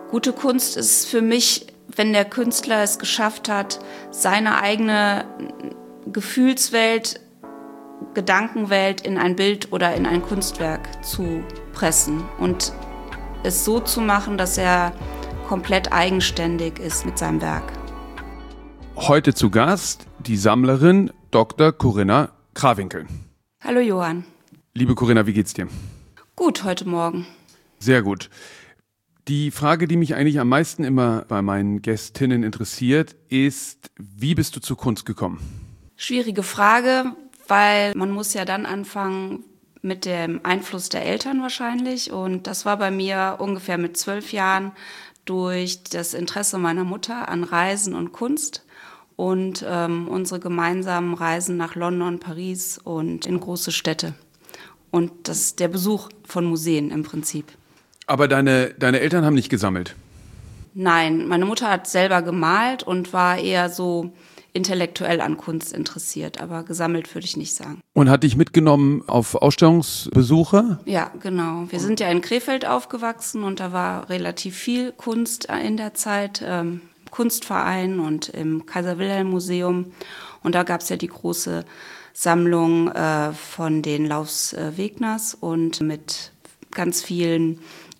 Gute Kunst ist für mich, wenn der Künstler es geschafft hat, seine eigene Gefühlswelt, Gedankenwelt in ein Bild oder in ein Kunstwerk zu pressen und es so zu machen, dass er komplett eigenständig ist mit seinem Werk. Heute zu Gast die Sammlerin Dr. Corinna Krawinkel. Hallo Johann. Liebe Corinna, wie geht's dir? Gut, heute Morgen. Sehr gut. Die Frage, die mich eigentlich am meisten immer bei meinen Gästinnen interessiert, ist, wie bist du zur Kunst gekommen? Schwierige Frage, weil man muss ja dann anfangen mit dem Einfluss der Eltern wahrscheinlich. Und das war bei mir ungefähr mit 12 Jahren durch das Interesse meiner Mutter an Reisen und Kunst und unsere gemeinsamen Reisen nach London, Paris und in große Städte. Und der Besuch von Museen im Prinzip. Aber deine Eltern haben nicht gesammelt? Nein, meine Mutter hat selber gemalt und war eher so intellektuell an Kunst interessiert, aber gesammelt würde ich nicht sagen. Und hat dich mitgenommen auf Ausstellungsbesuche? Ja, genau. Wir sind ja in Krefeld aufgewachsen und da war relativ viel Kunst in der Zeit, im Kunstverein und im Kaiser-Wilhelm-Museum. Und da gab es ja die große Sammlung von den Laus Wegners und mit ganz vielen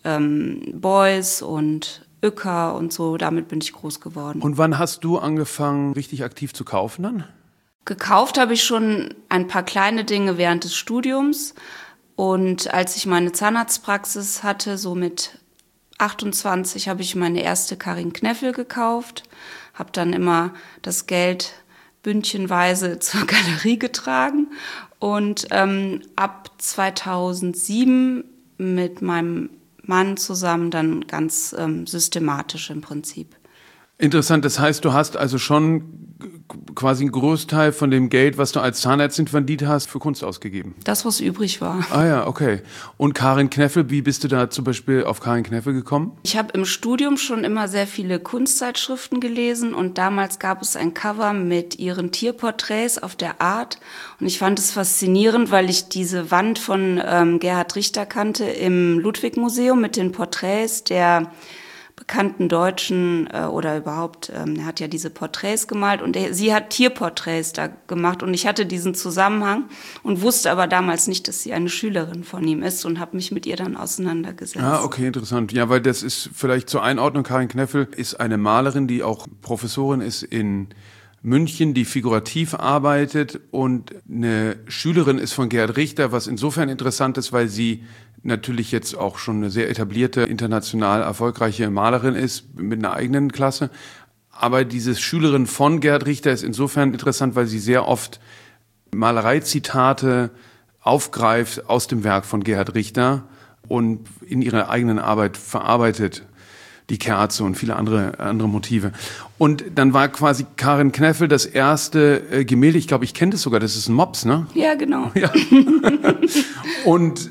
Beuys und Uecker und so, damit bin ich groß geworden. Und wann hast du angefangen, richtig aktiv zu kaufen dann? Gekauft habe ich schon ein paar kleine Dinge während des Studiums. Und als ich meine Zahnarztpraxis hatte, so mit 28, habe ich meine erste Karin Kneffel gekauft. Habe dann immer das Geld bündchenweise zur Galerie getragen. Und ab 2007 mit meinem Mann zusammen dann ganz systematisch im Prinzip. Interessant, das heißt, du hast also schon quasi einen Großteil von dem Geld, was du als Zahnärztin verdient hast, für Kunst ausgegeben. Das, was übrig war. Ah ja, okay. Und Karin Kneffel, wie bist du da zum Beispiel auf Karin Kneffel gekommen? Ich habe im Studium schon immer sehr viele Kunstzeitschriften gelesen und damals gab es ein Cover mit ihren Tierporträts auf der Art und ich fand es faszinierend, weil ich diese Wand von Gerhard Richter kannte im Ludwig-Museum mit den Porträts der bekannten Deutschen oder überhaupt, er hat ja diese Porträts gemalt und sie hat Tierporträts da gemacht und ich hatte diesen Zusammenhang und wusste aber damals nicht, dass sie eine Schülerin von ihm ist und habe mich mit ihr dann auseinandergesetzt. Ah, okay, interessant. Ja, weil das ist vielleicht zur Einordnung, Karin Kneffel ist eine Malerin, die auch Professorin ist in München, die figurativ arbeitet und eine Schülerin ist von Gerhard Richter, was insofern interessant ist, weil sie natürlich jetzt auch schon eine sehr etablierte, international erfolgreiche Malerin ist mit einer eigenen Klasse. Aber diese Schülerin von Gerhard Richter ist insofern interessant, weil sie sehr oft Malereizitate aufgreift aus dem Werk von Gerhard Richter und in ihrer eigenen Arbeit verarbeitet. Die Kerze und viele andere Motive. Und dann war quasi Karin Kneffel das erste Gemälde, ich glaube, ich kenne das sogar, das ist ein Mops, ne? Ja, genau. Ja. Und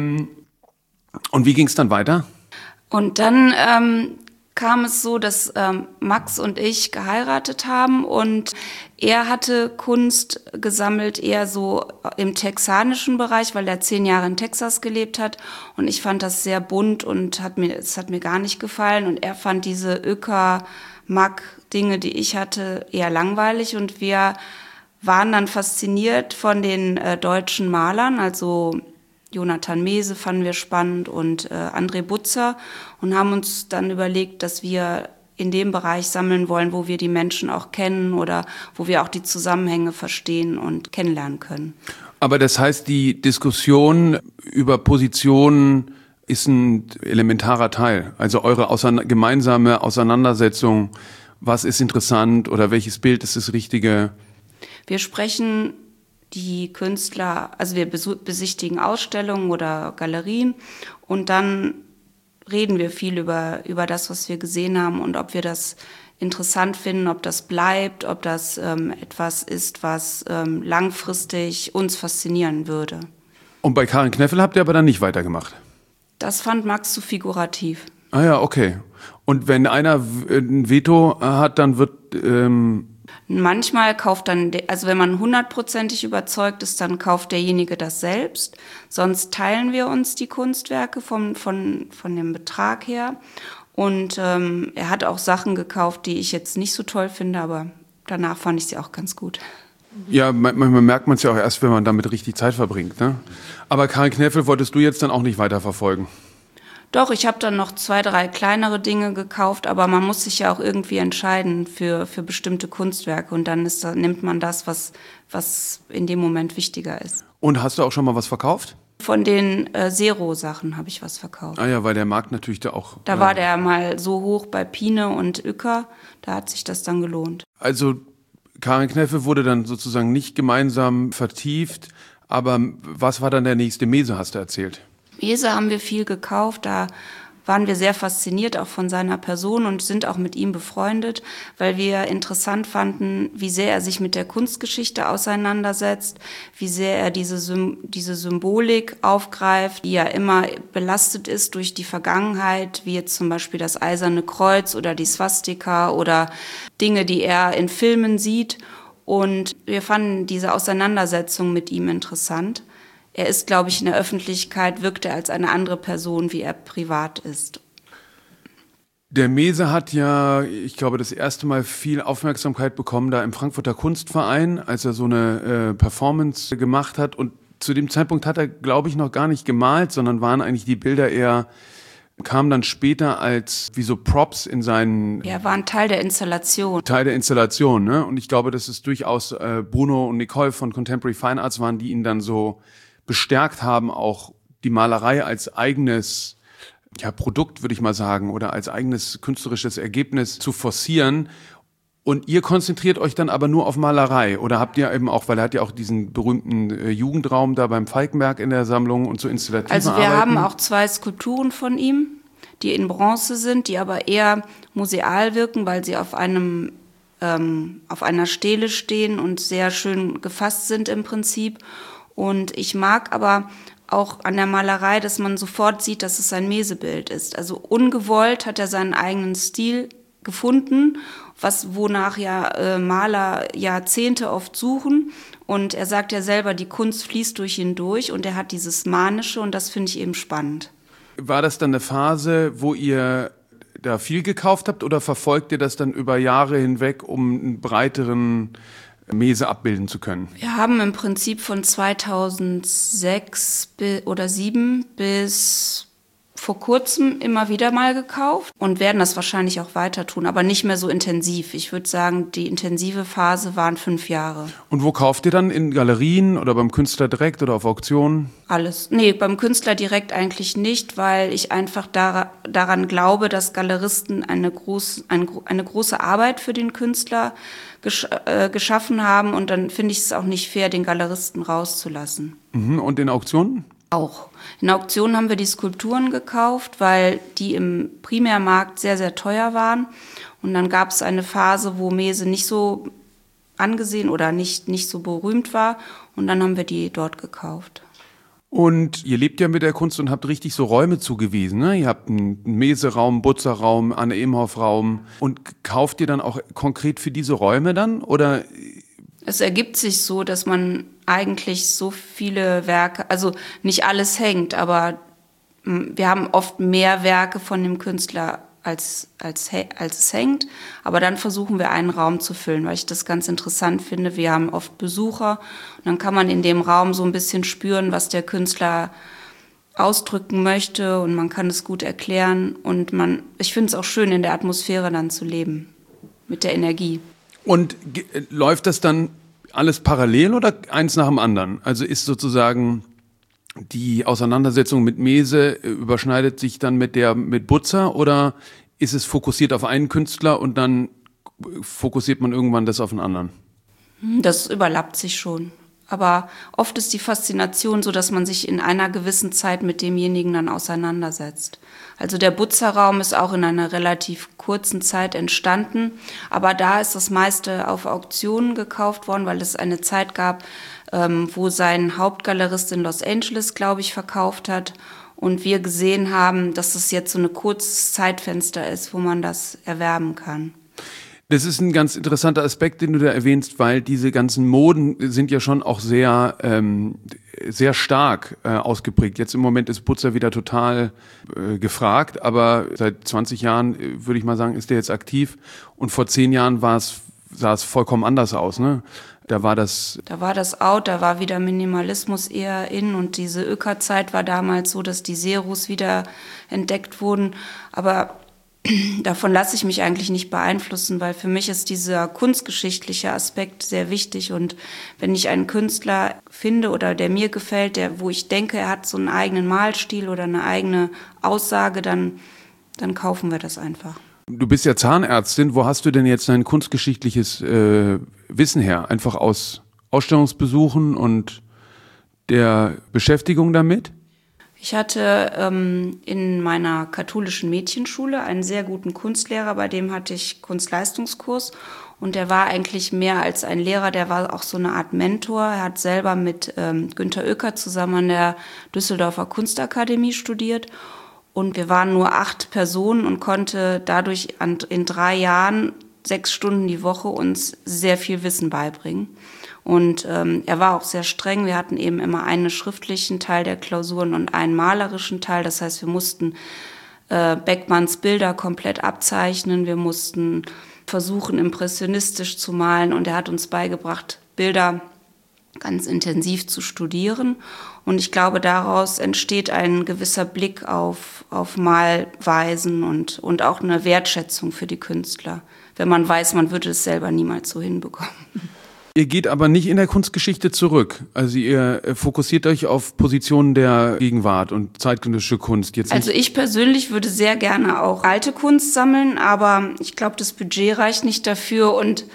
wie ging es dann weiter? Und dann kam es so, dass Max und ich geheiratet haben und er hatte Kunst gesammelt, eher so im texanischen Bereich, weil er 10 Jahre in Texas gelebt hat und ich fand das sehr bunt und es hat mir gar nicht gefallen und er fand diese Mack-Dinge, die ich hatte, eher langweilig und wir waren dann fasziniert von den deutschen Malern, also Jonathan Mese fanden wir spannend und André Butzer und haben uns dann überlegt, dass wir in dem Bereich sammeln wollen, wo wir die Menschen auch kennen oder wo wir auch die Zusammenhänge verstehen und kennenlernen können. Aber das heißt, die Diskussion über Positionen ist ein elementarer Teil. Also eure gemeinsame Auseinandersetzung, was ist interessant oder welches Bild ist das Richtige? Wir sprechen die Künstler, also wir besichtigen Ausstellungen oder Galerien und dann reden wir viel über das, was wir gesehen haben und ob wir das interessant finden, ob das bleibt, ob das etwas ist, was langfristig uns faszinieren würde. Und bei Karin Kneffel habt ihr aber dann nicht weitergemacht? Das fand Max zu figurativ. Ah ja, okay. Und wenn einer ein Veto hat, dann wird... Manchmal kauft dann, also wenn man 100%ig überzeugt ist, dann kauft derjenige das selbst. Sonst teilen wir uns die Kunstwerke von dem Betrag her. Und er hat auch Sachen gekauft, die ich jetzt nicht so toll finde, aber danach fand ich sie auch ganz gut. Ja, manchmal merkt man es ja auch erst, wenn man damit richtig Zeit verbringt, ne? Aber Karin Kneffel wolltest du jetzt dann auch nicht weiterverfolgen? Doch, ich habe dann noch 2, 3 kleinere Dinge gekauft, aber man muss sich ja auch irgendwie entscheiden für bestimmte Kunstwerke und dann nimmt man das, was in dem Moment wichtiger ist. Und hast du auch schon mal was verkauft? Von den Zero-Sachen habe ich was verkauft. Ah ja, weil der Markt natürlich da auch... Da war der mal so hoch bei Pine und Uecker, da hat sich das dann gelohnt. Also Karin Kneffel wurde dann sozusagen nicht gemeinsam vertieft, aber was war dann der nächste Mese, hast du erzählt? Mese haben wir viel gekauft, da waren wir sehr fasziniert auch von seiner Person und sind auch mit ihm befreundet, weil wir interessant fanden, wie sehr er sich mit der Kunstgeschichte auseinandersetzt, wie sehr er diese Symbolik aufgreift, die ja immer belastet ist durch die Vergangenheit, wie jetzt zum Beispiel das Eiserne Kreuz oder die Swastika oder Dinge, die er in Filmen sieht. Und wir fanden diese Auseinandersetzung mit ihm interessant. Er ist, glaube ich, in der Öffentlichkeit, wirkt er als eine andere Person, wie er privat ist. Der Mese hat ja, ich glaube, das erste Mal viel Aufmerksamkeit bekommen da im Frankfurter Kunstverein, als er so eine Performance gemacht hat. Und zu dem Zeitpunkt hat er, glaube ich, noch gar nicht gemalt, sondern waren eigentlich die Bilder eher, kamen dann später als wie so Props in seinen... Er war ein Teil der Installation. Teil der Installation, ne? Und ich glaube, dass es durchaus Bruno und Nicole von Contemporary Fine Arts waren, die ihn dann so bestärkt haben, auch die Malerei als eigenes Produkt, würde ich mal sagen, oder als eigenes künstlerisches Ergebnis zu forcieren. Und ihr konzentriert euch dann aber nur auf Malerei? Oder habt ihr eben auch, weil er hat ja auch diesen berühmten Jugendraum da beim Falkenberg in der Sammlung und so installative Also wir Arbeiten? haben auch 2 Skulpturen von ihm, die in Bronze sind, die aber eher museal wirken, weil sie auf einer Stele stehen und sehr schön gefasst sind im Prinzip. Und ich mag aber auch an der Malerei, dass man sofort sieht, dass es ein Mesebild ist. Also ungewollt hat er seinen eigenen Stil gefunden, wonach ja Maler Jahrzehnte oft suchen. Und er sagt ja selber, die Kunst fließt durch ihn durch und er hat dieses Manische und das finde ich eben spannend. War das dann eine Phase, wo ihr da viel gekauft habt oder verfolgt ihr das dann über Jahre hinweg, um einen breiteren Mese abbilden zu können? Wir haben im Prinzip von 2006 oder 2007 bis vor kurzem immer wieder mal gekauft und werden das wahrscheinlich auch weiter tun, aber nicht mehr so intensiv. Ich würde sagen, die intensive Phase waren 5 Jahre. Und wo kauft ihr dann? In Galerien oder beim Künstler direkt oder auf Auktionen? Alles. Nee, beim Künstler direkt eigentlich nicht, weil ich einfach daran glaube, dass Galeristen eine große Arbeit für den Künstler geschaffen haben und dann finde ich es auch nicht fair, den Galeristen rauszulassen. Und in Auktionen? Auch. In Auktionen haben wir die Skulpturen gekauft, weil die im Primärmarkt sehr, sehr teuer waren. Und dann gab es eine Phase, wo Mese nicht so angesehen oder nicht so berühmt war. Und dann haben wir die dort gekauft. Und ihr lebt ja mit der Kunst und habt richtig so Räume zugewiesen, ne? Ihr habt einen Mese-Raum, Butzer-Raum, Anne-Imhoff-Raum. Und kauft ihr dann auch konkret für diese Räume dann? Oder... Es ergibt sich so, dass man eigentlich so viele Werke, also nicht alles hängt, aber wir haben oft mehr Werke von dem Künstler, als es hängt. Aber dann versuchen wir einen Raum zu füllen, weil ich das ganz interessant finde. Wir haben oft Besucher und dann kann man in dem Raum so ein bisschen spüren, was der Künstler ausdrücken möchte und man kann es gut erklären. Und ich finde es auch schön, in der Atmosphäre dann zu leben, mit der Energie. Und läuft das dann alles parallel oder eins nach dem anderen? Also ist sozusagen die Auseinandersetzung mit Mese überschneidet sich dann mit Butzer oder ist es fokussiert auf einen Künstler und dann fokussiert man irgendwann das auf einen anderen? Das überlappt sich schon. Aber oft ist die Faszination so, dass man sich in einer gewissen Zeit mit demjenigen dann auseinandersetzt. Also der Butzerraum ist auch in einer relativ kurzen Zeit entstanden, aber da ist das meiste auf Auktionen gekauft worden, weil es eine Zeit gab, wo sein Hauptgalerist in Los Angeles, glaube ich, verkauft hat und wir gesehen haben, dass es jetzt so ein kurzes Zeitfenster ist, wo man das erwerben kann. Das ist ein ganz interessanter Aspekt, den du da erwähnst, weil diese ganzen Moden sind ja schon auch sehr, sehr stark ausgeprägt. Jetzt im Moment ist Putzer wieder total gefragt, aber seit 20 Jahren, würde ich mal sagen, ist der jetzt aktiv. Und vor 10 Jahren sah es vollkommen anders aus, ne? Da war das out, da war wieder Minimalismus eher in und diese Öker-Zeit war damals so, dass die Serus wieder entdeckt wurden. Aber davon lasse ich mich eigentlich nicht beeinflussen, weil für mich ist dieser kunstgeschichtliche Aspekt sehr wichtig. Und wenn ich einen Künstler finde oder der mir gefällt, wo ich denke, er hat so einen eigenen Malstil oder eine eigene Aussage, dann kaufen wir das einfach. Du bist ja Zahnärztin. Wo hast du denn jetzt dein kunstgeschichtliches Wissen her? Einfach aus Ausstellungsbesuchen und der Beschäftigung damit? Ich hatte in meiner katholischen Mädchenschule einen sehr guten Kunstlehrer, bei dem hatte ich Kunstleistungskurs. Und der war eigentlich mehr als ein Lehrer, der war auch so eine Art Mentor. Er hat selber mit Günter Oecker zusammen an der Düsseldorfer Kunstakademie studiert. Und wir waren nur 8 Personen und konnte dadurch in 3 Jahren 6 Stunden die Woche uns sehr viel Wissen beibringen. Und er war auch sehr streng. Wir hatten eben immer einen schriftlichen Teil der Klausuren und einen malerischen Teil. Das heißt, wir mussten Beckmanns Bilder komplett abzeichnen. Wir mussten versuchen, impressionistisch zu malen. Und er hat uns beigebracht, Bilder ganz intensiv zu studieren. Und ich glaube, daraus entsteht ein gewisser Blick auf Malweisen und auch eine Wertschätzung für die Künstler, wenn man weiß, man würde es selber niemals so hinbekommen. Ihr geht aber nicht in der Kunstgeschichte zurück. Also ihr fokussiert euch auf Positionen der Gegenwart und zeitgenössische Kunst. Also ich persönlich würde sehr gerne auch alte Kunst sammeln, aber ich glaube, das Budget reicht nicht dafür und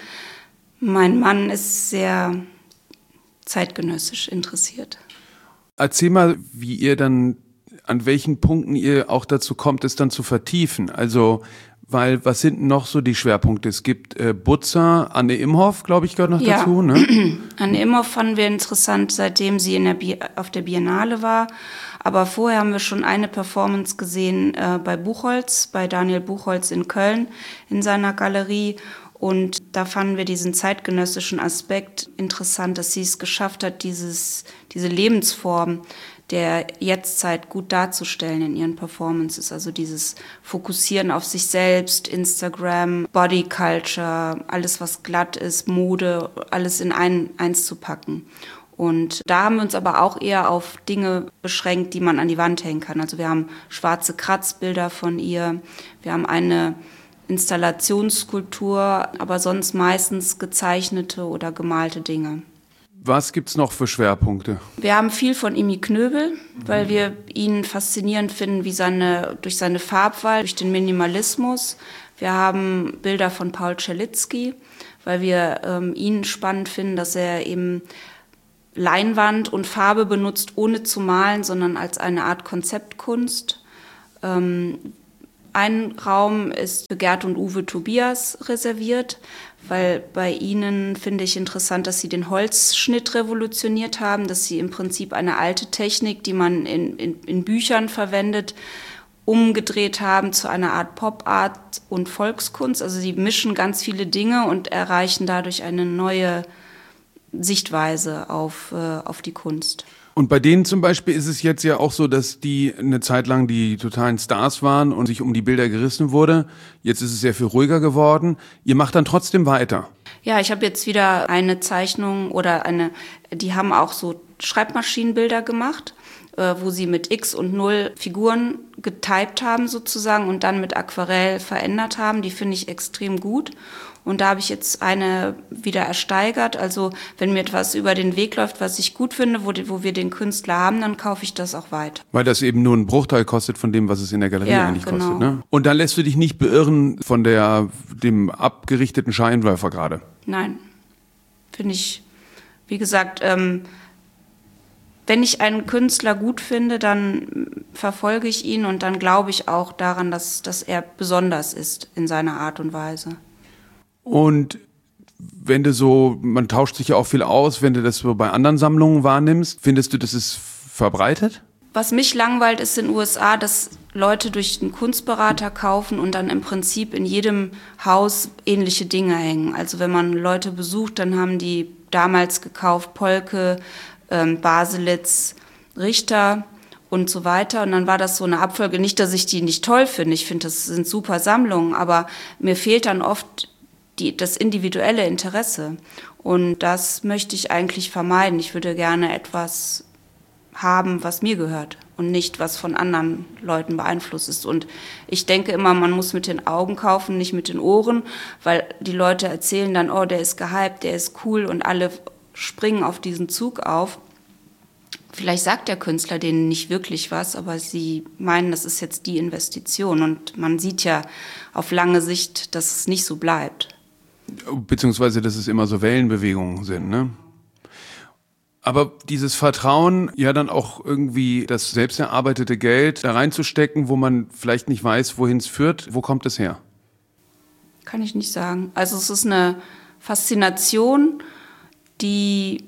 mein Mann ist sehr zeitgenössisch interessiert. Erzähl mal, wie ihr dann, an welchen Punkten ihr auch dazu kommt, es dann zu vertiefen. Also, weil, was sind noch so die Schwerpunkte? Es gibt Butzer, Anne Imhoff, glaube ich, gehört noch dazu, ne? Anne Imhoff fanden wir interessant, seitdem sie auf der Biennale war. Aber vorher haben wir schon eine Performance gesehen bei Buchholz, bei Daniel Buchholz in Köln, in seiner Galerie. Und da fanden wir diesen zeitgenössischen Aspekt interessant, dass sie es geschafft hat, diese Lebensform der Jetztzeit gut darzustellen in ihren Performances. Also dieses Fokussieren auf sich selbst, Instagram, Body Culture, alles was glatt ist, Mode, alles in eins zu packen. Und da haben wir uns aber auch eher auf Dinge beschränkt, die man an die Wand hängen kann. Also wir haben schwarze Kratzbilder von ihr, wir haben eine Installationsskulptur, aber sonst meistens gezeichnete oder gemalte Dinge. Was gibt's noch für Schwerpunkte? Wir haben viel von Imi Knöbel, weil wir ihn faszinierend finden, durch seine Farbwahl, durch den Minimalismus. Wir haben Bilder von Paul Czerlitzky, weil wir ihn spannend finden, dass er eben Leinwand und Farbe benutzt, ohne zu malen, sondern als eine Art Konzeptkunst. Ein Raum ist für Gerd und Uwe Tobias reserviert, weil bei ihnen finde ich interessant, dass sie den Holzschnitt revolutioniert haben, dass sie im Prinzip eine alte Technik, die man in Büchern verwendet, umgedreht haben zu einer Art Pop-Art und Volkskunst. Also sie mischen ganz viele Dinge und erreichen dadurch eine neue Sichtweise auf die Kunst. Und bei denen zum Beispiel ist es jetzt ja auch so, dass die eine Zeit lang die totalen Stars waren und sich um die Bilder gerissen wurde. Jetzt ist es sehr viel ruhiger geworden. Ihr macht dann trotzdem weiter. Ja, ich habe jetzt wieder eine Zeichnung die haben auch so Schreibmaschinenbilder gemacht, wo sie mit X und 0 Figuren getypt haben sozusagen und dann mit Aquarell verändert haben. Die finde ich extrem gut. Und da habe ich jetzt eine wieder ersteigert. Also wenn mir etwas über den Weg läuft, was ich gut finde, wo wir den Künstler haben, dann kaufe ich das auch weiter. Weil das eben nur ein Bruchteil kostet von dem, was es in der Galerie eigentlich genau. kostet. Ne? Und da lässt du dich nicht beirren von dem abgerichteten Scheinwerfer gerade? Nein, finde ich, wie gesagt, wenn ich einen Künstler gut finde, dann verfolge ich ihn und dann glaube ich auch daran, dass er besonders ist in seiner Art und Weise. Und wenn man tauscht sich ja auch viel aus, wenn du das so bei anderen Sammlungen wahrnimmst, findest du, das ist verbreitet? Was mich langweilt, ist in den USA, dass Leute durch einen Kunstberater kaufen und dann im Prinzip in jedem Haus ähnliche Dinge hängen. Also wenn man Leute besucht, dann haben die damals gekauft Polke, Baselitz, Richter und so weiter. Und dann war das so eine Abfolge. Nicht, dass ich die nicht toll finde. Ich finde, das sind super Sammlungen. Aber mir fehlt dann oft das individuelle Interesse. Und das möchte ich eigentlich vermeiden. Ich würde gerne etwas haben, was mir gehört und nicht, was von anderen Leuten beeinflusst ist. Und ich denke immer, man muss mit den Augen kaufen, nicht mit den Ohren, weil die Leute erzählen dann, oh, der ist gehypt, der ist cool und alle springen auf diesen Zug auf. Vielleicht sagt der Künstler denen nicht wirklich was, aber sie meinen, das ist jetzt die Investition. Und man sieht ja auf lange Sicht, dass es nicht so bleibt. Beziehungsweise, dass es immer so Wellenbewegungen sind, ne? Aber dieses Vertrauen, ja dann auch irgendwie das selbst erarbeitete Geld da reinzustecken, wo man vielleicht nicht weiß, wohin es führt, wo kommt es her? Kann ich nicht sagen. Also es ist eine Faszination, die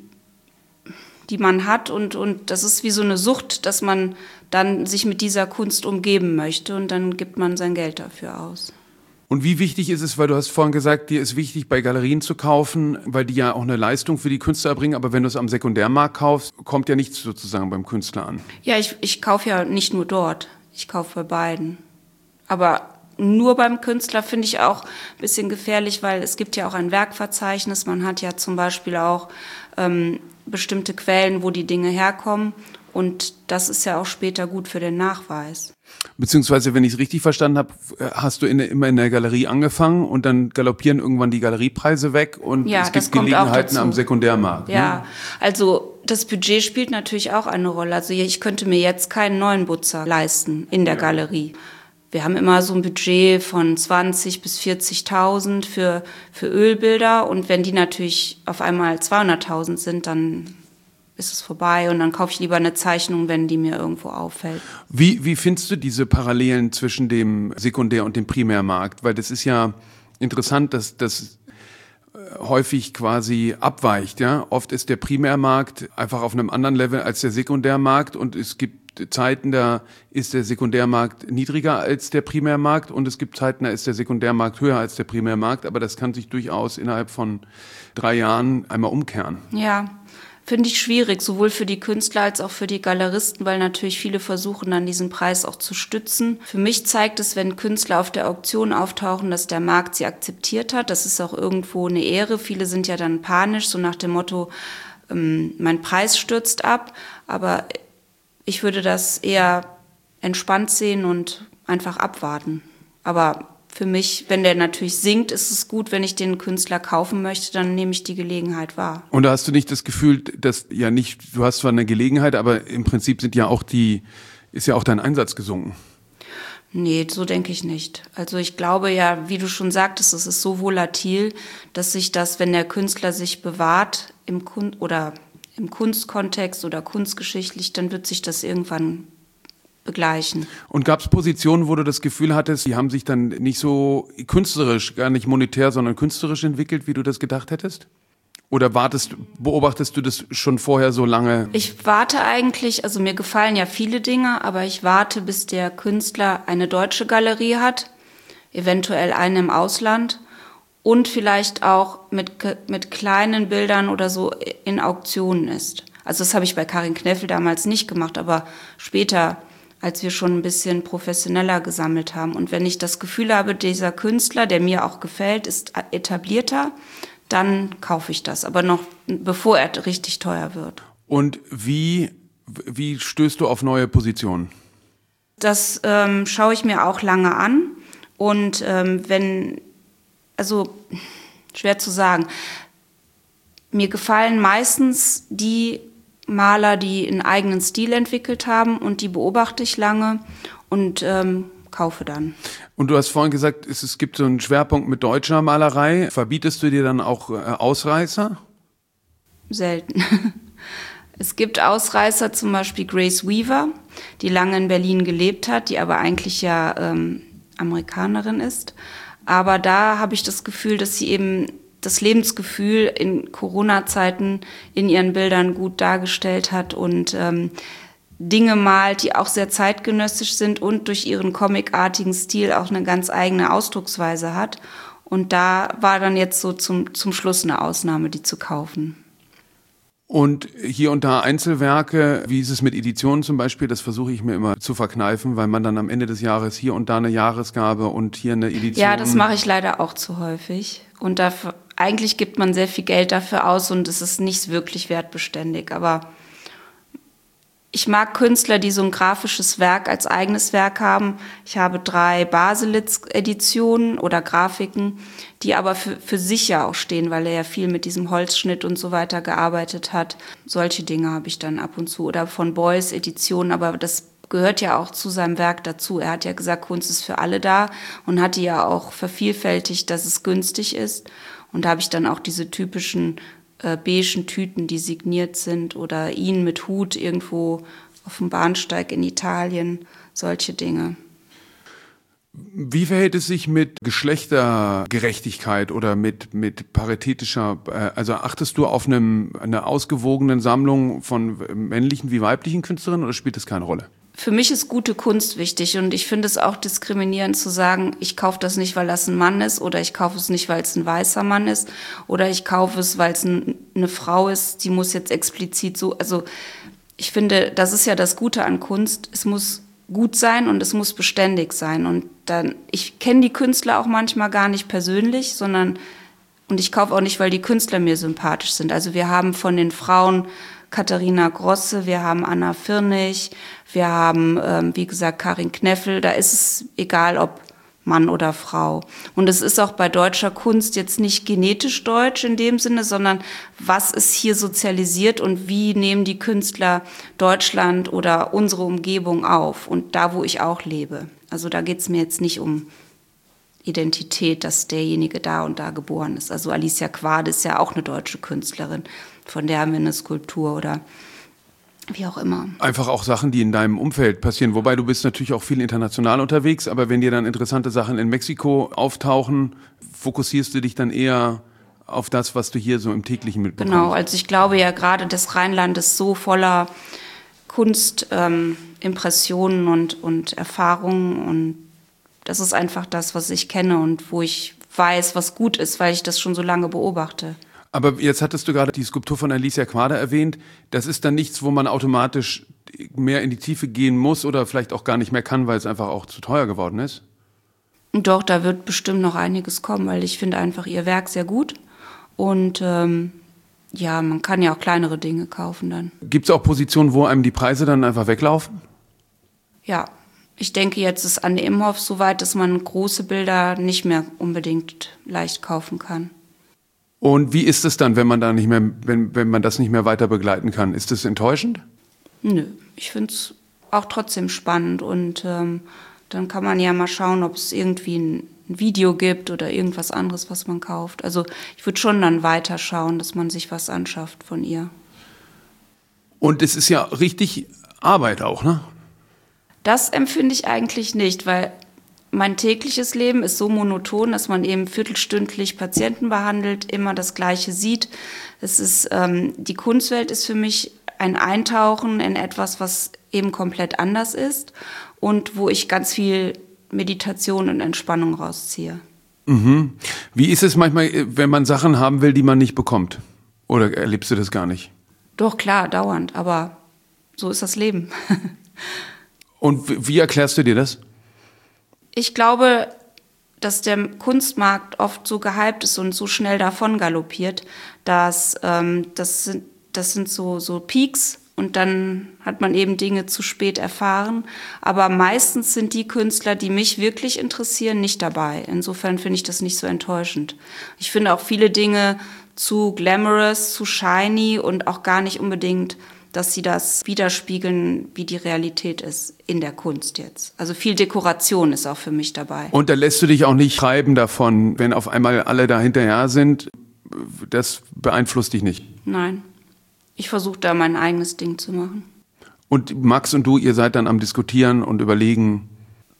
man hat und das ist wie so eine Sucht, dass man dann sich mit dieser Kunst umgeben möchte und dann gibt man sein Geld dafür aus. Und wie wichtig ist es, weil du hast vorhin gesagt, dir ist wichtig, bei Galerien zu kaufen, weil die ja auch eine Leistung für die Künstler erbringen, aber wenn du es am Sekundärmarkt kaufst, kommt ja nichts sozusagen beim Künstler an. Ja, ich kaufe ja nicht nur dort, ich kaufe bei beiden. Aber nur beim Künstler finde ich auch ein bisschen gefährlich, weil es gibt ja auch ein Werkverzeichnis, man hat ja zum Beispiel auch bestimmte Quellen, wo die Dinge herkommen und das ist ja auch später gut für den Nachweis. Beziehungsweise, wenn ich es richtig verstanden habe, hast du immer in der Galerie angefangen und dann galoppieren irgendwann die Galeriepreise weg und ja, es gibt Gelegenheiten am Sekundärmarkt. Ja, ne? Also das Budget spielt natürlich auch eine Rolle. Also ich könnte mir jetzt keinen neuen Butzer leisten in der Galerie. Wir haben immer so ein Budget von 20.000 bis 40.000 für Ölbilder und wenn die natürlich auf einmal 200.000 sind, dann ist es vorbei und dann kaufe ich lieber eine Zeichnung, wenn die mir irgendwo auffällt. Wie findest du diese Parallelen zwischen dem Sekundär- und dem Primärmarkt? Weil das ist ja interessant, dass das häufig quasi abweicht. Ja? Oft ist der Primärmarkt einfach auf einem anderen Level als der Sekundärmarkt und es gibt Zeiten, da ist der Sekundärmarkt niedriger als der Primärmarkt und es gibt Zeiten, da ist der Sekundärmarkt höher als der Primärmarkt, aber das kann sich durchaus innerhalb von 3 Jahren einmal umkehren. Ja. Finde ich schwierig, sowohl für die Künstler als auch für die Galeristen, weil natürlich viele versuchen, dann diesen Preis auch zu stützen. Für mich zeigt es, wenn Künstler auf der Auktion auftauchen, dass der Markt sie akzeptiert hat. Das ist auch irgendwo eine Ehre. Viele sind ja dann panisch, so nach dem Motto, mein Preis stürzt ab. Aber ich würde das eher entspannt sehen und einfach abwarten. Aber für mich, wenn der natürlich singt, ist es gut, wenn ich den Künstler kaufen möchte, dann nehme ich die Gelegenheit wahr. Und da hast du nicht das Gefühl, dass ja nicht, du hast zwar eine Gelegenheit, aber im Prinzip ist ja auch dein Einsatz gesunken. Nee, so denke ich nicht. Also ich glaube ja, wie du schon sagtest, es ist so volatil, dass sich das, wenn der Künstler sich bewahrt im Kunstkontext oder kunstgeschichtlich, dann wird sich das irgendwann begleichen. Und gab es Positionen, wo du das Gefühl hattest, die haben sich dann nicht so künstlerisch, gar nicht monetär, sondern künstlerisch entwickelt, wie du das gedacht hättest? Oder beobachtest du das schon vorher so lange? Ich warte eigentlich, also mir gefallen ja viele Dinge, aber ich warte, bis der Künstler eine deutsche Galerie hat, eventuell eine im Ausland und vielleicht auch mit kleinen Bildern oder so in Auktionen ist. Also das habe ich bei Karin Kneffel damals nicht gemacht, aber später, als wir schon ein bisschen professioneller gesammelt haben. Und wenn ich das Gefühl habe, dieser Künstler, der mir auch gefällt, ist etablierter, dann kaufe ich das. Aber noch bevor er richtig teuer wird. Und wie stößt du auf neue Positionen? Das schaue ich mir auch lange an. Und schwer zu sagen. Mir gefallen meistens die Maler, die einen eigenen Stil entwickelt haben und die beobachte ich lange und kaufe dann. Und du hast vorhin gesagt, es gibt so einen Schwerpunkt mit deutscher Malerei. Verbietest du dir dann auch Ausreißer? Selten. Es gibt Ausreißer, zum Beispiel Grace Weaver, die lange in Berlin gelebt hat, die aber eigentlich ja Amerikanerin ist. Aber da habe ich das Gefühl, dass sie eben das Lebensgefühl in Corona-Zeiten in ihren Bildern gut dargestellt hat und Dinge malt, die auch sehr zeitgenössisch sind und durch ihren comicartigen Stil auch eine ganz eigene Ausdrucksweise hat. Und da war dann jetzt so zum Schluss eine Ausnahme, die zu kaufen. Und hier und da Einzelwerke, wie ist es mit Editionen zum Beispiel, das versuche ich mir immer zu verkneifen, weil man dann am Ende des Jahres hier und da eine Jahresgabe und hier eine Edition... Ja, das mache ich leider auch zu häufig. Und dafür, eigentlich gibt man sehr viel Geld dafür aus und es ist nicht wirklich wertbeständig. Aber ich mag Künstler, die so ein grafisches Werk als eigenes Werk haben. Ich habe 3 Baselitz-Editionen oder Grafiken, die aber für sich ja auch stehen, weil er ja viel mit diesem Holzschnitt und so weiter gearbeitet hat. Solche Dinge habe ich dann ab und zu. Oder von Beuys Editionen, aber das gehört ja auch zu seinem Werk dazu. Er hat ja gesagt, Kunst ist für alle da und hat die ja auch vervielfältigt, dass es günstig ist. Und da habe ich dann auch diese typischen beigen Tüten, die signiert sind oder ihn mit Hut irgendwo auf dem Bahnsteig in Italien, solche Dinge. Wie verhält es sich mit Geschlechtergerechtigkeit oder mit paritätischer, also achtest du auf eine ausgewogenen Sammlung von männlichen wie weiblichen Künstlerinnen oder spielt das keine Rolle? Für mich ist gute Kunst wichtig und ich finde es auch diskriminierend zu sagen, ich kaufe das nicht, weil das ein Mann ist oder ich kaufe es nicht, weil es ein weißer Mann ist oder ich kaufe es, weil es eine Frau ist, die muss jetzt explizit so, also ich finde, das ist ja das Gute an Kunst, es muss gut sein und es muss beständig sein und dann, ich kenne die Künstler auch manchmal gar nicht persönlich, sondern, und ich kaufe auch nicht, weil die Künstler mir sympathisch sind, also wir haben von den Frauen Katharina Grosse, wir haben Anna Firnig, wir haben, wie gesagt, Karin Kneffel. Da ist es egal, ob Mann oder Frau. Und es ist auch bei deutscher Kunst jetzt nicht genetisch deutsch in dem Sinne, sondern was ist hier sozialisiert und wie nehmen die Künstler Deutschland oder unsere Umgebung auf und da, wo ich auch lebe. Also da geht es mir jetzt nicht um Identität, dass derjenige da und da geboren ist. Also Alicia Quade ist ja auch eine deutsche Künstlerin, von der haben wir eine Skulptur oder wie auch immer. Einfach auch Sachen, die in deinem Umfeld passieren. Wobei du bist natürlich auch viel international unterwegs, aber wenn dir dann interessante Sachen in Mexiko auftauchen, fokussierst du dich dann eher auf das, was du hier so im täglichen mitbekommst. Genau, also ich glaube ja gerade das Rheinland ist so voller Kunst, Impressionen und Erfahrungen und das ist einfach das, was ich kenne und wo ich weiß, was gut ist, weil ich das schon so lange beobachte. Aber jetzt hattest du gerade die Skulptur von Alicia Quade erwähnt. Das ist dann nichts, wo man automatisch mehr in die Tiefe gehen muss oder vielleicht auch gar nicht mehr kann, weil es einfach auch zu teuer geworden ist? Doch, da wird bestimmt noch einiges kommen, weil ich finde einfach ihr Werk sehr gut. Und ja, man kann ja auch kleinere Dinge kaufen dann. Gibt es auch Positionen, wo einem die Preise dann einfach weglaufen? Ja, ich denke, jetzt ist Anne Imhoff so weit, dass man große Bilder nicht mehr unbedingt leicht kaufen kann. Und wie ist es dann, wenn man da nicht mehr, wenn man das nicht mehr weiter begleiten kann? Ist das enttäuschend? Nö, ich finde es auch trotzdem spannend und dann kann man ja mal schauen, ob es irgendwie ein Video gibt oder irgendwas anderes, was man kauft. Also ich würde schon dann weiter schauen, dass man sich was anschafft von ihr. Und es ist ja richtig Arbeit auch, ne? Das empfinde ich eigentlich nicht, weil mein tägliches Leben ist so monoton, dass man eben viertelstündlich Patienten behandelt, immer das Gleiche sieht. Es ist, die Kunstwelt ist für mich ein Eintauchen in etwas, was eben komplett anders ist und wo ich ganz viel Meditation und Entspannung rausziehe. Mhm. Wie ist es manchmal, wenn man Sachen haben will, die man nicht bekommt? Oder erlebst du das gar nicht? Doch, klar, dauernd, aber so ist das Leben. Und wie erklärst du dir das? Ich glaube, dass der Kunstmarkt oft so gehypt ist und so schnell davon galoppiert, dass das sind so Peaks und dann hat man eben Dinge zu spät erfahren. Aber meistens sind die Künstler, die mich wirklich interessieren, nicht dabei. Insofern finde ich das nicht so enttäuschend. Ich finde auch viele Dinge zu glamorous, zu shiny und auch gar nicht unbedingt, dass sie das widerspiegeln, wie die Realität ist in der Kunst jetzt. Also viel Dekoration ist auch für mich dabei. Und da lässt du dich auch nicht treiben davon, wenn auf einmal alle da hinterher sind. Das beeinflusst dich nicht? Nein. Ich versuche da mein eigenes Ding zu machen. Und Max und du, ihr seid dann am Diskutieren und überlegen?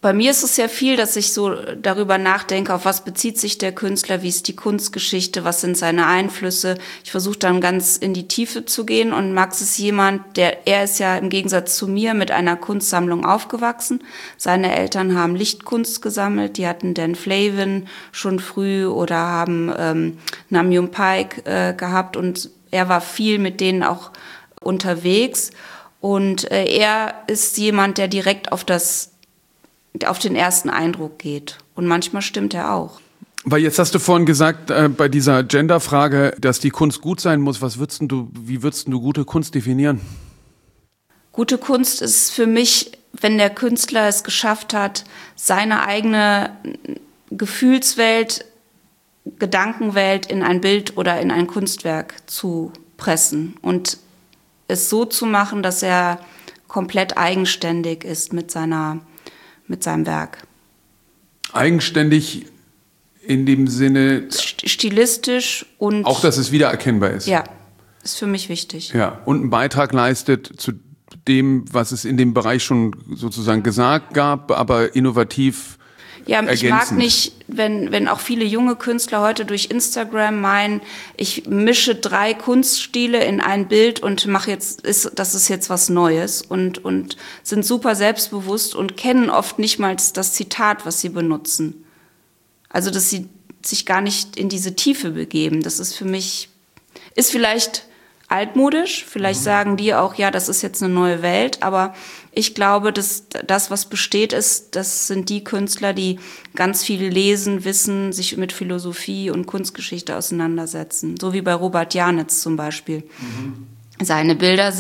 Bei mir ist es ja viel, dass ich so darüber nachdenke, auf was bezieht sich der Künstler, wie ist die Kunstgeschichte, was sind seine Einflüsse. Ich versuche dann ganz in die Tiefe zu gehen und Max ist jemand, er ist ja im Gegensatz zu mir mit einer Kunstsammlung aufgewachsen. Seine Eltern haben Lichtkunst gesammelt, die hatten Dan Flavin schon früh oder haben Nam-June Paik gehabt und er war viel mit denen auch unterwegs und er ist jemand, der direkt auf den ersten Eindruck geht. Und manchmal stimmt er auch. Weil jetzt hast du vorhin gesagt, bei dieser Gender-Frage, dass die Kunst gut sein muss. Wie würdest du gute Kunst definieren? Gute Kunst ist für mich, wenn der Künstler es geschafft hat, seine eigene Gefühlswelt, Gedankenwelt in ein Bild oder in ein Kunstwerk zu pressen und es so zu machen, dass er komplett eigenständig ist mit seinem Werk. Eigenständig in dem Sinne... Stilistisch und... Auch, dass es wiedererkennbar ist. Ja, ist für mich wichtig. Ja, und einen Beitrag leistet zu dem, was es in dem Bereich schon sozusagen gesagt gab, aber innovativ ergänzend. Ich mag nicht, wenn auch viele junge Künstler heute durch Instagram meinen, ich mische 3 Kunststile in ein Bild und das ist jetzt was Neues und sind super selbstbewusst und kennen oft nicht mal das Zitat, was sie benutzen. Also, dass sie sich gar nicht in diese Tiefe begeben. Das ist für mich, ist vielleicht altmodisch, vielleicht sagen die auch, ja, das ist jetzt eine neue Welt, aber ich glaube, dass das, was besteht, das sind die Künstler, die ganz viel lesen, wissen, sich mit Philosophie und Kunstgeschichte auseinandersetzen. So wie bei Robert Janitz zum Beispiel. Seine Bilder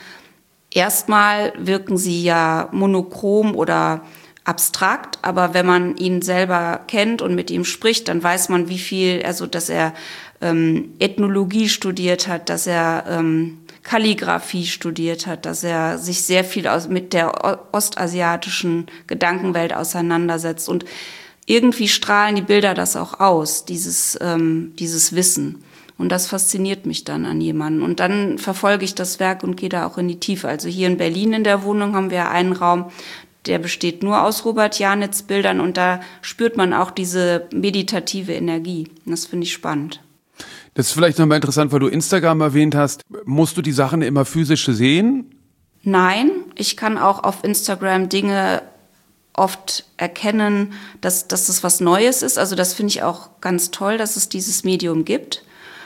wirken sie ja monochrom oder abstrakt, aber wenn man ihn selber kennt und mit ihm spricht, dann weiß man, dass er Ethnologie studiert hat, dass er Kalligraphie studiert hat, dass er sich sehr viel mit der ostasiatischen Gedankenwelt auseinandersetzt und irgendwie strahlen die Bilder das auch aus, dieses Wissen. Und das fasziniert mich dann an jemanden. Und dann verfolge ich das Werk und gehe da auch in die Tiefe. Also hier in Berlin in der Wohnung haben wir einen Raum, der besteht nur aus Robert Janitz Bildern und da spürt man auch diese meditative Energie. Und das finde ich spannend. Das ist vielleicht nochmal interessant, weil du Instagram erwähnt hast. Musst du die Sachen immer physisch sehen? Nein, ich kann auch auf Instagram Dinge oft erkennen, dass das was Neues ist. Also das finde ich auch ganz toll, dass es dieses Medium gibt.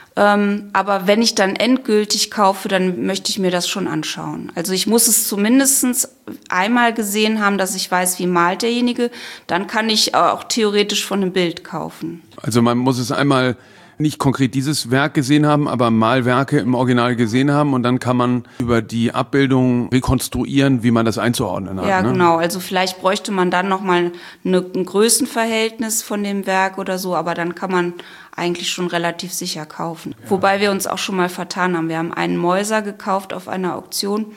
Aber wenn ich dann endgültig kaufe, dann möchte ich mir das schon anschauen. Also ich muss es zumindest einmal gesehen haben, dass ich weiß, wie malt derjenige. Dann kann ich auch theoretisch von einem Bild kaufen. Also man muss es einmal nicht konkret dieses Werk gesehen haben, aber Malwerke im Original gesehen haben und dann kann man über die Abbildung rekonstruieren, wie man das einzuordnen hat. Ja, ne? Genau. Also vielleicht bräuchte man dann nochmal ein Größenverhältnis von dem Werk oder so, aber dann kann man eigentlich schon relativ sicher kaufen. Ja. Wobei wir uns auch schon mal vertan haben. Wir haben einen Mäuser gekauft auf einer Auktion.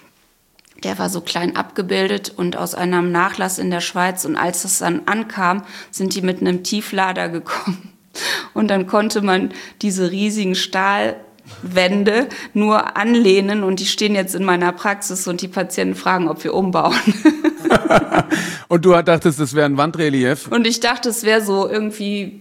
Der war so klein abgebildet und aus einem Nachlass in der Schweiz. Und als das dann ankam, sind die mit einem Tieflader gekommen. Und dann konnte man diese riesigen Stahlwände nur anlehnen und die stehen jetzt in meiner Praxis und die Patienten fragen, ob wir umbauen. Und du dachtest, das wäre ein Wandrelief? Und ich dachte, es wäre so irgendwie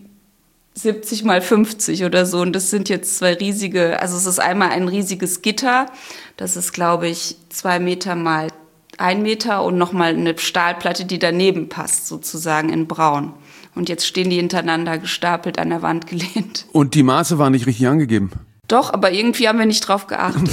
70 mal 50 oder so und das sind jetzt 2 riesige, also es ist einmal ein riesiges Gitter, das ist glaube ich 2 Meter mal 1 Meter und nochmal eine Stahlplatte, die daneben passt, sozusagen in braun. Und jetzt stehen die hintereinander gestapelt an der Wand gelehnt. Und die Maße waren nicht richtig angegeben? Doch, aber irgendwie haben wir nicht drauf geachtet.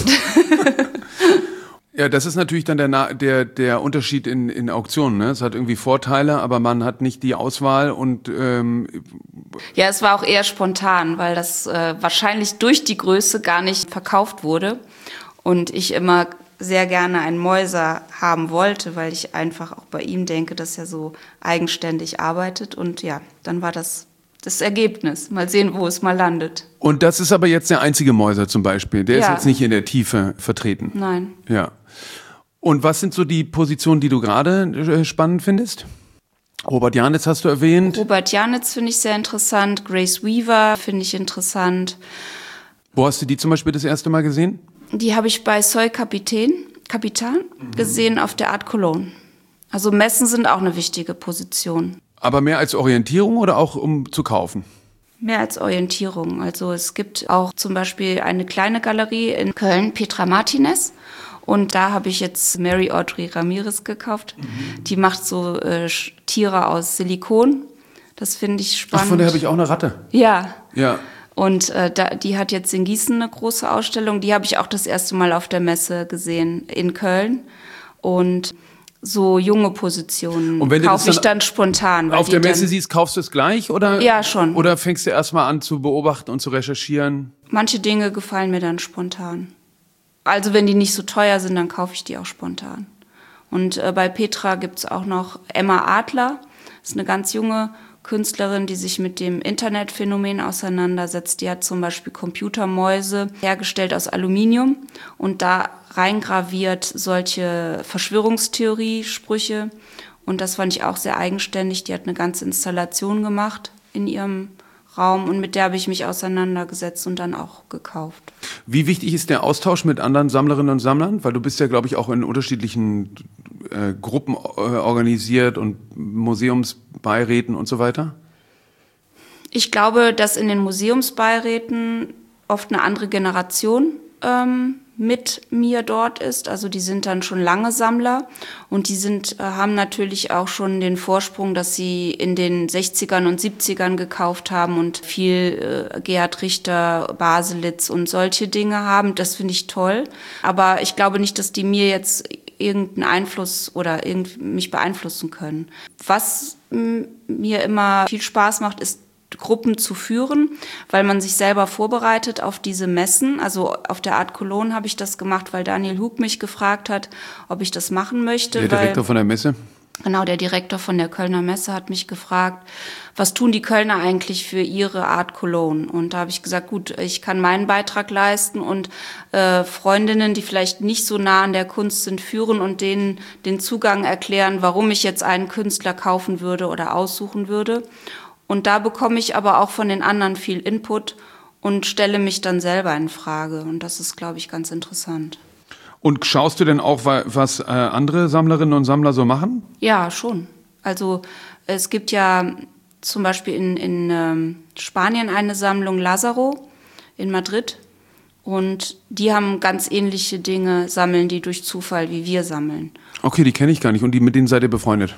Ja, das ist natürlich dann der Unterschied in Auktionen. Ne? Es hat irgendwie Vorteile, aber man hat nicht die Auswahl und ja, es war auch eher spontan, weil das wahrscheinlich durch die Größe gar nicht verkauft wurde. Und ich immer sehr gerne einen Mäuser haben wollte, weil ich einfach auch bei ihm denke, dass er so eigenständig arbeitet. Und ja, dann war das Ergebnis. Mal sehen, wo es mal landet. Und das ist aber jetzt der einzige Mäuser zum Beispiel. Der ist jetzt nicht in der Tiefe vertreten. Nein. Ja. Und was sind so die Positionen, die du gerade spannend findest? Robert Janitz hast du erwähnt. Robert Janitz finde ich sehr interessant. Grace Weaver finde ich interessant. Wo hast du die zum Beispiel das erste Mal gesehen? Die habe ich bei Soy Capitan gesehen auf der Art Cologne. Also Messen sind auch eine wichtige Position. Aber mehr als Orientierung oder auch um zu kaufen? Mehr als Orientierung. Also es gibt auch zum Beispiel eine kleine Galerie in Köln, Petra Martinez. Und da habe ich jetzt Mary Audrey Ramirez gekauft. Die macht so Tiere aus Silikon. Das finde ich spannend. Ach, von der habe ich auch eine Ratte. Ja. Ja. Und die hat jetzt in Gießen eine große Ausstellung. Die habe ich auch das erste Mal auf der Messe gesehen in Köln. Und so junge Positionen kaufe ich dann spontan. Auf der Messe siehst, kaufst du es gleich? Oder? Ja, schon. Oder fängst du erstmal an zu beobachten und zu recherchieren? Manche Dinge gefallen mir dann spontan. Also wenn die nicht so teuer sind, dann kaufe ich die auch spontan. Und bei Petra gibt's auch noch Emma Adler. Das ist eine ganz junge Künstlerin, die sich mit dem Internetphänomen auseinandersetzt. Die hat zum Beispiel Computermäuse hergestellt aus Aluminium und da reingraviert solche Verschwörungstheorie-Sprüche. Und das fand ich auch sehr eigenständig. Die hat eine ganze Installation gemacht in ihrem Raum und mit der habe ich mich auseinandergesetzt und dann auch gekauft. Wie wichtig ist der Austausch mit anderen Sammlerinnen und Sammlern? Weil du bist ja, glaube ich, auch in unterschiedlichen Gruppen organisiert und Museumsbeiräten und so weiter. Ich glaube, dass in den Museumsbeiräten oft eine andere Generation mit mir dort ist. Also die sind dann schon lange Sammler und die haben natürlich auch schon den Vorsprung, dass sie in den 60ern und 70ern gekauft haben und viel Gerhard Richter, Baselitz und solche Dinge haben. Das finde ich toll. Aber ich glaube nicht, dass die mir jetzt irgendeinen Einfluss oder mich beeinflussen können. Was mir immer viel Spaß macht, ist Gruppen zu führen, weil man sich selber vorbereitet auf diese Messen. Also auf der Art Cologne habe ich das gemacht, weil Daniel Hug mich gefragt hat, ob ich das machen möchte. Der Direktor von der Messe? Genau, der Direktor von der Kölner Messe hat mich gefragt, was tun die Kölner eigentlich für ihre Art Cologne? Und da habe ich gesagt, gut, ich kann meinen Beitrag leisten und Freundinnen, die vielleicht nicht so nah an der Kunst sind, führen und denen den Zugang erklären, warum ich jetzt einen Künstler kaufen würde oder aussuchen würde. Und da bekomme ich aber auch von den anderen viel Input und stelle mich dann selber in Frage. Und das ist, glaube ich, ganz interessant. Und schaust du denn auch, was andere Sammlerinnen und Sammler so machen? Ja, schon. Also es gibt ja zum Beispiel in Spanien eine Sammlung Lazaro in Madrid. Und die haben ganz ähnliche Dinge, sammeln die durch Zufall, wie wir sammeln. Okay, die kenne ich gar nicht. Und mit denen seid ihr befreundet?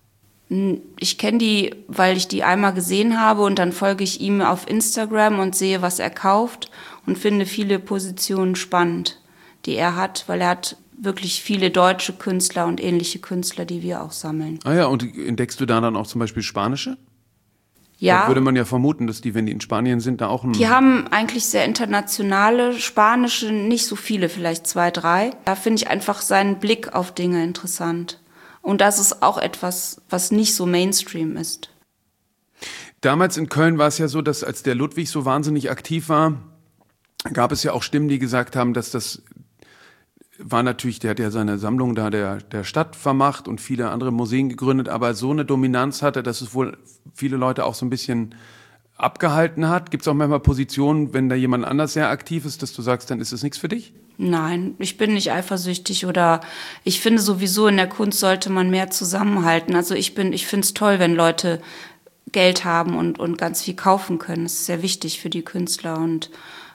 Ich kenne die, weil ich die einmal gesehen habe und dann folge ich ihm auf Instagram und sehe, was er kauft und finde viele Positionen spannend, die er hat, weil er hat wirklich viele deutsche Künstler und ähnliche Künstler, die wir auch sammeln. Ah ja, und entdeckst du da dann auch zum Beispiel spanische? Ja. Da würde man ja vermuten, dass die, wenn die in Spanien sind, da auch Die haben eigentlich sehr internationale, spanische, nicht so viele, vielleicht 2, 3. Da finde ich einfach seinen Blick auf Dinge interessant. Und das ist auch etwas, was nicht so Mainstream ist. Damals in Köln war es ja so, dass als der Ludwig so wahnsinnig aktiv war, gab es ja auch Stimmen, die gesagt haben, dass das war natürlich, der hat ja seine Sammlung da der Stadt vermacht und viele andere Museen gegründet, aber so eine Dominanz hatte, dass es wohl viele Leute auch so ein bisschen abgehalten hat. Gibt es auch manchmal Positionen, wenn da jemand anders sehr aktiv ist, dass du sagst, dann ist es nichts für dich? Nein, ich bin nicht eifersüchtig oder ich finde sowieso in der Kunst sollte man mehr zusammenhalten. Also ich finde es toll, wenn Leute Geld haben und ganz viel kaufen können. Das ist sehr wichtig für die Künstler und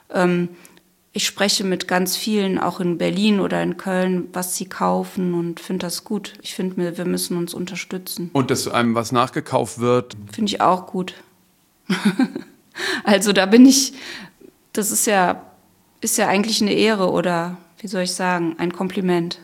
ich spreche mit ganz vielen, auch in Berlin oder in Köln, was sie kaufen und finde das gut. Ich finde, wir müssen uns unterstützen. Und dass einem was nachgekauft wird? Finde ich auch gut. Also da bin ich, das ist ja eigentlich eine Ehre oder, wie soll ich sagen, ein Kompliment.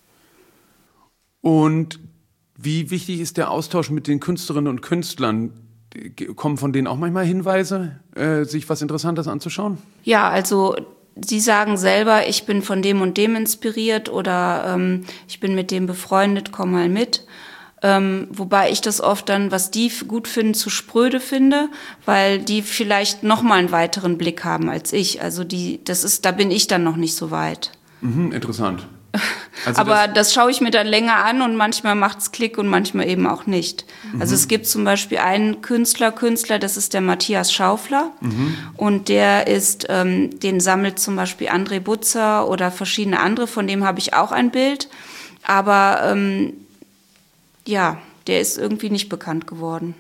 Und wie wichtig ist der Austausch mit den Künstlerinnen und Künstlern? Kommen von denen auch manchmal Hinweise, sich was Interessantes anzuschauen? Ja, also sie sagen selber, ich bin von dem und dem inspiriert oder ich bin mit dem befreundet, komm mal mit. Wobei ich das oft dann, was die gut finden, zu spröde finde, weil die vielleicht noch mal einen weiteren Blick haben als ich. Also da bin ich dann noch nicht so weit. Interessant. Also aber das schaue ich mir dann länger an und manchmal macht's Klick und manchmal eben auch nicht. Also es gibt zum Beispiel einen Künstler, das ist der Matthias Schaufler. Und der ist, den sammelt zum Beispiel André Butzer oder verschiedene andere, von dem habe ich auch ein Bild. Aber Ja, der ist irgendwie nicht bekannt geworden.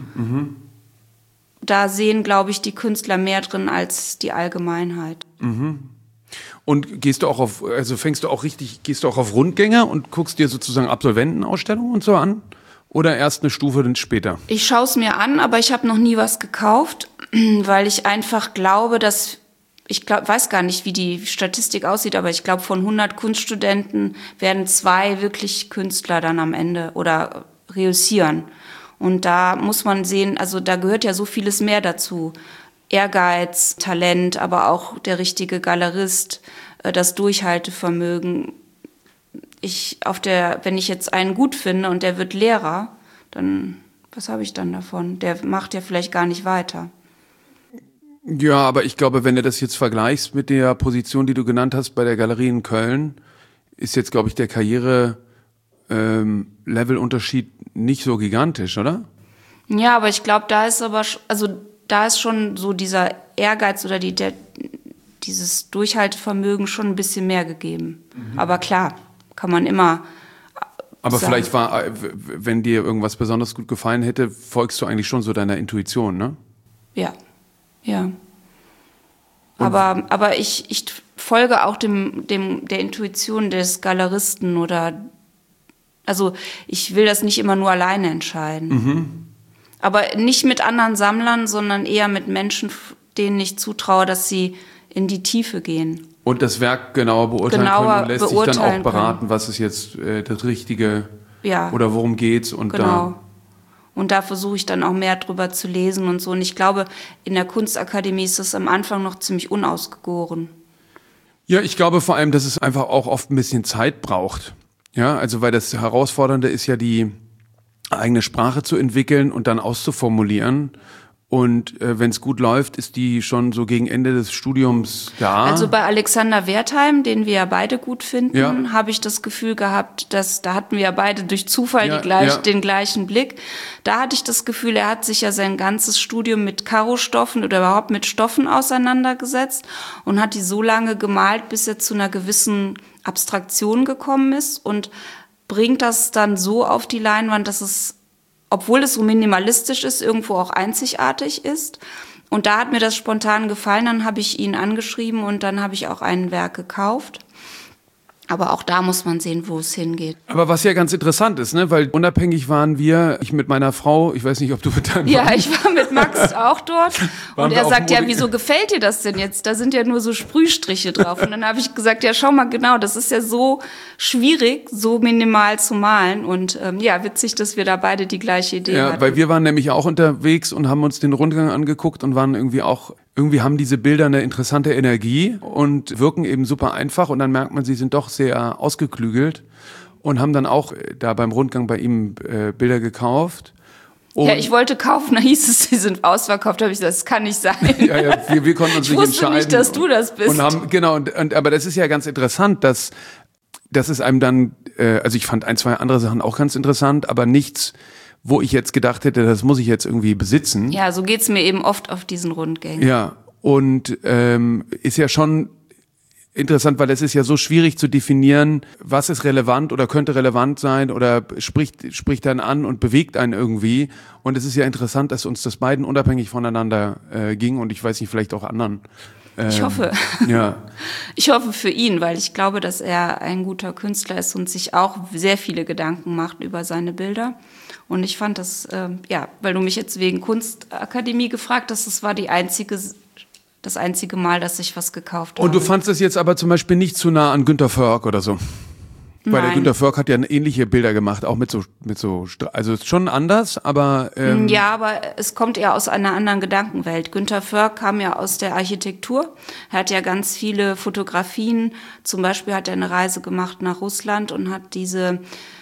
Da sehen, glaube ich, die Künstler mehr drin als die Allgemeinheit. Und gehst du auch auf Rundgänge und guckst dir sozusagen Absolventenausstellungen und so an? Oder erst eine Stufe dann später? Ich schaue es mir an, aber ich habe noch nie was gekauft, weil ich einfach glaube, weiß gar nicht, wie die Statistik aussieht, aber ich glaube, von 100 Kunststudenten werden 2 wirklich Künstler dann am Ende oder reüssieren. Und da muss man sehen, also da gehört ja so vieles mehr dazu. Ehrgeiz, Talent, aber auch der richtige Galerist, das Durchhaltevermögen. Wenn ich jetzt einen gut finde und der wird Lehrer, dann, was habe ich dann davon? Der macht ja vielleicht gar nicht weiter. Ja, aber ich glaube, wenn du das jetzt vergleichst mit der Position, die du genannt hast bei der Galerie in Köln, ist jetzt, glaube ich, der Karriere-Level-Unterschied nicht so gigantisch, oder? Ja, aber ich glaube, da ist schon so dieser Ehrgeiz oder dieses Durchhaltevermögen schon ein bisschen mehr gegeben. Aber klar, kann man immer Aber sagen. vielleicht wenn dir irgendwas besonders gut gefallen hätte, folgst du eigentlich schon so deiner Intuition, ne? Ja. Aber ich folge auch der Intuition des Galeristen also ich will das nicht immer nur alleine entscheiden. Aber nicht mit anderen Sammlern, sondern eher mit Menschen, denen ich zutraue, dass sie in die Tiefe gehen. Und das Werk genauer beurteilen können und lässt sich dann auch beraten, was ist jetzt das Richtige oder worum geht's. Und genau. Und da versuche ich dann auch mehr drüber zu lesen und so. Und ich glaube, in der Kunstakademie ist das am Anfang noch ziemlich unausgegoren. Ja, ich glaube vor allem, dass es einfach auch oft ein bisschen Zeit braucht. Ja, also weil das Herausfordernde ist ja, die eigene Sprache zu entwickeln und dann auszuformulieren. Und wenn es gut läuft, ist die schon so gegen Ende des Studiums da. Also bei Alexander Wertheim, den wir ja beide gut finden, habe ich das Gefühl gehabt, dass da hatten wir ja beide durch Zufall den gleichen Blick. Da hatte ich das Gefühl, er hat sich ja sein ganzes Studium mit Karo-Stoffen oder überhaupt mit Stoffen auseinandergesetzt und hat die so lange gemalt, bis er zu einer gewissen Abstraktion gekommen ist und bringt das dann so auf die Leinwand, dass es, obwohl es so minimalistisch ist, irgendwo auch einzigartig ist. Und da hat mir das spontan gefallen, dann habe ich ihn angeschrieben und dann habe ich auch ein Werk gekauft. Aber auch da muss man sehen, wo es hingeht. Aber was ja ganz interessant ist, ne, weil unabhängig waren ich mit meiner Frau, ich weiß nicht, ob du mit deinem Ja, ich war mit Max auch dort und er sagt, ja, wieso gefällt dir das denn jetzt? Da sind ja nur so Sprühstriche drauf. Und dann habe ich gesagt, ja, schau mal genau, das ist ja so schwierig, so minimal zu malen. Und witzig, dass wir da beide die gleiche Idee hatten. Ja, weil wir waren nämlich auch unterwegs und haben uns den Rundgang angeguckt und waren irgendwie haben diese Bilder eine interessante Energie und wirken eben super einfach und dann merkt man, sie sind doch sehr ausgeklügelt und haben dann auch da beim Rundgang bei ihm Bilder gekauft. Und ja, ich wollte kaufen, da hieß es, sie sind ausverkauft, da habe ich gesagt, das kann nicht sein. Ja, wir konnten uns nicht entscheiden. Ich wusste nicht, dass du das bist. Aber das ist ja ganz interessant, dass es einem dann, also ich fand 1, 2 andere Sachen auch ganz interessant, aber nichts, wo ich jetzt gedacht hätte, das muss ich jetzt irgendwie besitzen. Ja, so geht's mir eben oft auf diesen Rundgängen. Ja, und ist ja schon interessant, weil es ist ja so schwierig zu definieren, was ist relevant oder könnte relevant sein oder spricht einen an und bewegt einen irgendwie. Und es ist ja interessant, dass uns das beiden unabhängig voneinander ging und ich weiß nicht, vielleicht auch anderen. Ich hoffe. Ja. Ich hoffe für ihn, weil ich glaube, dass er ein guter Künstler ist und sich auch sehr viele Gedanken macht über seine Bilder. Und ich fand das, weil du mich jetzt wegen Kunstakademie gefragt hast, das war das einzige Mal, dass ich was gekauft habe. Und du fandst es jetzt aber zum Beispiel nicht zu nah an Günter Förg oder so? Weil der Günter Förg hat ja ähnliche Bilder gemacht, auch mit so, also schon anders, aber... Ja, aber es kommt eher aus einer anderen Gedankenwelt. Günter Förg kam ja aus der Architektur. Er hat ja ganz viele Fotografien. Zum Beispiel hat er eine Reise gemacht nach Russland und hat diese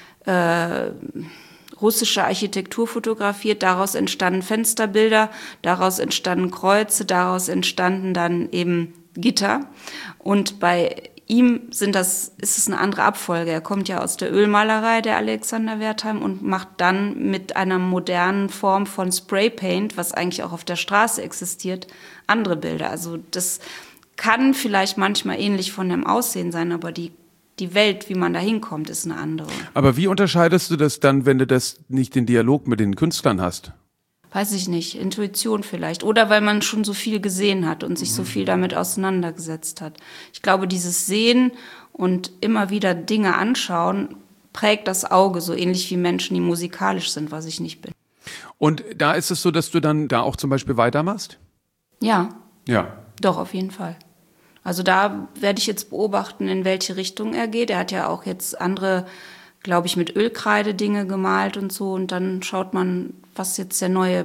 russische Architektur fotografiert. Daraus entstanden Fensterbilder, daraus entstanden Kreuze, daraus entstanden dann eben Gitter. Und bei ihm ist es eine andere Abfolge. Er kommt ja aus der Ölmalerei, der Alexander Wertheim, und macht dann mit einer modernen Form von Spraypaint, was eigentlich auch auf der Straße existiert, andere Bilder. Also das kann vielleicht manchmal ähnlich von dem Aussehen sein, aber die die Welt, wie man da hinkommt, ist eine andere. Aber wie unterscheidest du das dann, wenn du das nicht den Dialog mit den Künstlern hast? Weiß ich nicht, Intuition vielleicht. Oder weil man schon so viel gesehen hat und sich so viel damit auseinandergesetzt hat. Ich glaube, dieses Sehen und immer wieder Dinge anschauen, prägt das Auge, so ähnlich wie Menschen, die musikalisch sind, was ich nicht bin. Und da ist es so, dass du dann da auch zum Beispiel weitermachst? Ja. Ja. Doch, auf jeden Fall. Also da werde ich jetzt beobachten, in welche Richtung er geht. Er hat ja auch jetzt andere, glaube ich, mit Ölkreide Dinge gemalt und so. Und dann schaut man, was jetzt der neue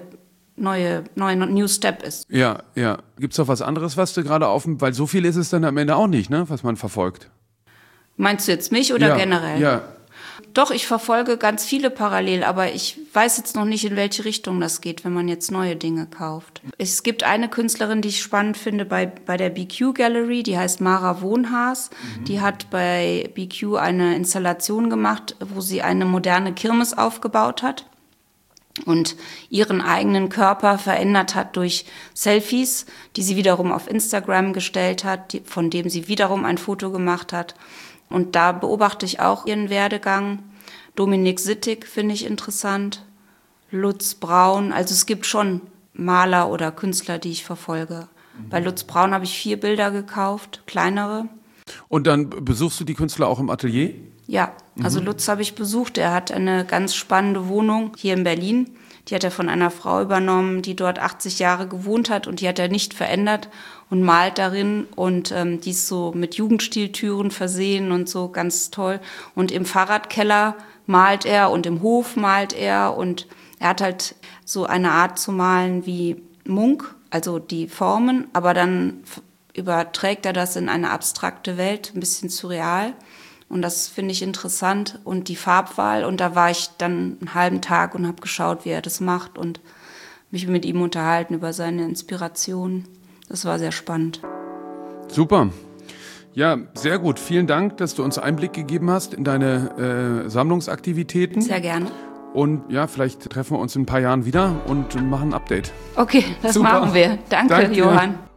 New Step ist. Ja. Gibt's noch was anderes, was du gerade weil so viel ist es dann am Ende auch nicht, ne, was man verfolgt. Meinst du jetzt mich oder generell? Ja. Doch, ich verfolge ganz viele parallel, aber ich weiß jetzt noch nicht, in welche Richtung das geht, wenn man jetzt neue Dinge kauft. Es gibt eine Künstlerin, die ich spannend finde bei der BQ Gallery, die heißt Mara Wohnhaas. Die hat bei BQ eine Installation gemacht, wo sie eine moderne Kirmes aufgebaut hat und ihren eigenen Körper verändert hat durch Selfies, die sie wiederum auf Instagram gestellt hat, von dem sie wiederum ein Foto gemacht hat. Und da beobachte ich auch ihren Werdegang. Dominik Sittig finde ich interessant. Lutz Braun. Also es gibt schon Maler oder Künstler, die ich verfolge. Bei Lutz Braun habe ich 4 Bilder gekauft, kleinere. Und dann besuchst du die Künstler auch im Atelier? Ja, also Lutz habe ich besucht. Er hat eine ganz spannende Wohnung hier in Berlin. Die hat er von einer Frau übernommen, die dort 80 Jahre gewohnt hat und die hat er nicht verändert und malt darin und die ist so mit Jugendstiltüren versehen und so, ganz toll. Und im Fahrradkeller malt er und im Hof malt er und er hat halt so eine Art zu malen wie Munch, also die Formen, aber dann überträgt er das in eine abstrakte Welt, ein bisschen surreal. Und das finde ich interessant und die Farbwahl. Und da war ich dann einen halben Tag und habe geschaut, wie er das macht und mich mit ihm unterhalten über seine Inspiration. Das war sehr spannend. Super. Ja, sehr gut. Vielen Dank, dass du uns Einblick gegeben hast in deine Sammlungsaktivitäten. Sehr gerne. Und ja, vielleicht treffen wir uns in ein paar Jahren wieder und machen ein Update. Okay, das Super. machen wir. Danke, Johann.